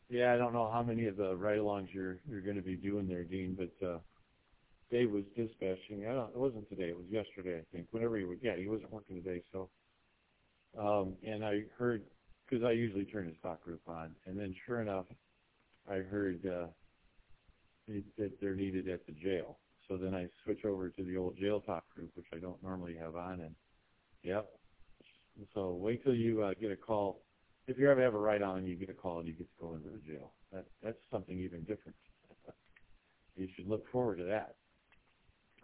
Yeah, I don't know how many of the ride-alongs you're going to be doing there, Dean, but Dave was dispatching. I don't. It wasn't today. It was yesterday, I think. Whenever he was, yeah, he wasn't working today. So, and I heard because I usually turn his talk group on, and then sure enough, I heard that they're needed at the jail. So then I switch over to the old jail talk group, which I don't normally have on, and yep. So wait till you get a call. If you ever have a ride-on, you get a call and you get to go into the jail. That's something even different. You should look forward to that.